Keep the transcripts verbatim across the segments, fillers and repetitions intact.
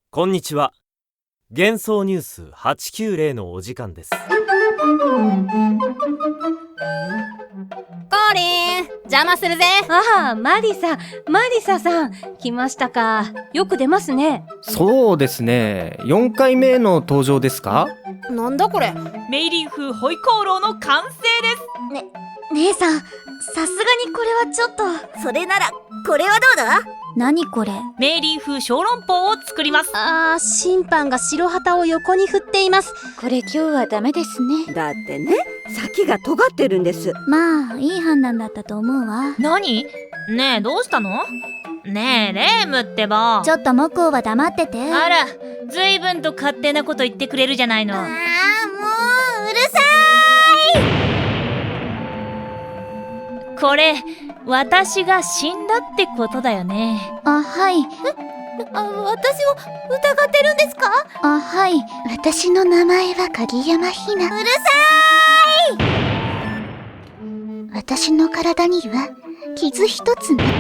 こんにちは。幻想ニュースはちきゅうぜろのお時間です。 コーリン、邪魔するぜ。 ああ、マリサ、マリサさん、来ましたか。よく出ますね。 そうですね。よんかいめの登場ですか？ なんだこれ。 メイリン風ホイコーローの完成です。 ね、姉さん、さすがにこれはちょっと。 それなら、これはどうだ？ 何これ？ メイリン風小籠包を作ります。 ああ、審判が白旗を横に振っています。 これ今日はダメですね。 だってね、先が尖ってるんです。 まあ、いい判断だったと思うわ。 何？ねえ、どうしたの？ねえ、レームってば。 ちょっとモコは黙ってて。 あら、ずいぶんと勝手なこと言ってくれるじゃないの。 ああ、もううるさい。これ、私が死んだってことだよね。 あ、はい。 あ、私を疑ってるんですか？ あ、はい。私の名前は鍵山ひな。 うるさーい。私の体には傷一つも。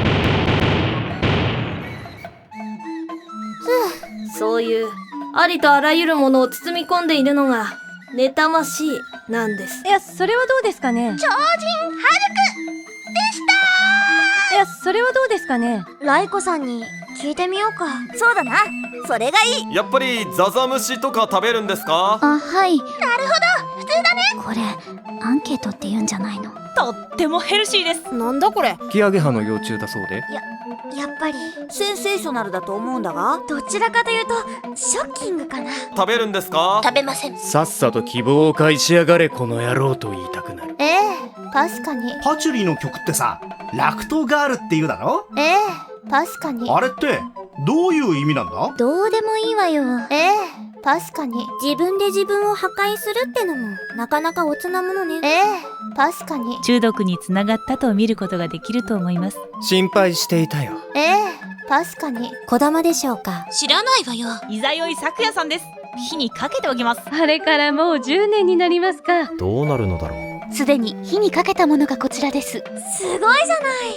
そういうありとあらゆるものを包み込んでいるのが妬ましいなんです。 いや、それはどうですかね。 超人ハルクでしたいや、それはどうですかね。 ライコさんに聞いてみようか。 い。そうだな、それがいい。 やっぱりザザムシとか食べるんですか？ あ、はい。なるほど、普通だね。これ、アンケートって言うんじゃないの？ とってもヘルシーです。 なんだこれ。 キアゲハの幼虫だそうで。 やっぱりセンセーショナルだと思うんだが。 どちらかというとショッキングかな。 食べるんですか？ 食べません。 さっさと希望を返しやがれこの野郎と言いたくなる。 ええ、確かに。 パチュリーの曲ってさ、ラクトガールって言うだろ？ ええ、確かに。 あれってどういう意味なんだ？ どうでもいいわよ。ええ、確かに。 自分で自分を破壊するってのもなかなかおつなものね。 ええ、確かに。 中毒につながったと見ることができると思います。 心配していたよ。 ええ、確かに。 小玉でしょうか？ 知らないわよ。 いざよい咲夜さんです。火にかけておきます。 あれからもうじゅうねんになりますか。 どうなるのだろう。 すでに火にかけたものがこちらです。すごいじゃない。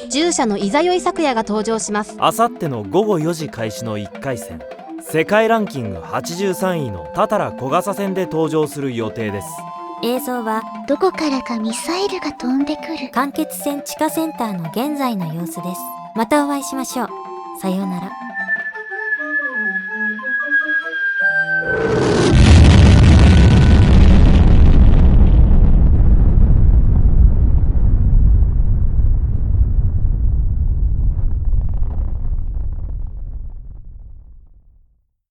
従者のいざよい咲夜が登場します。 あさってのごごよじ開始のいっかい戦、世界ランキングはちじゅうさんいのタタラ小笠戦で登場する予定です。 映像はどこからかミサイルが飛んでくる。 間欠泉地下センターの現在の様子です。またお会いしましょう。さようなら。